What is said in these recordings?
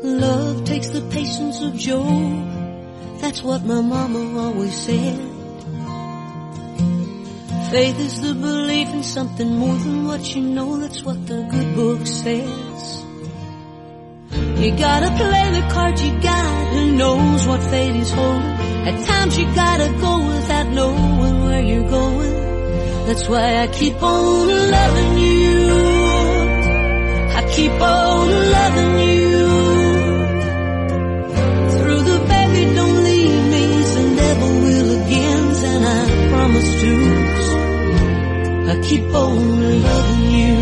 Love takes the patience of Job. That's what my mama always said. Faith is the belief in something more than what you know. That's what the good book says. You gotta play the cards you got. Who knows what fate is holding? At times you gotta go without knowing where you're going. That's why I keep on loving you. I keep on loving you. Through the baby, don't leave me, so never will again. And I promise to. I keep on loving you.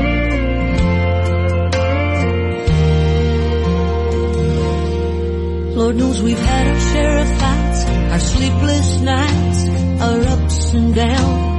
Lord knows we've had our share of fights, our sleepless nights, our ups and downs.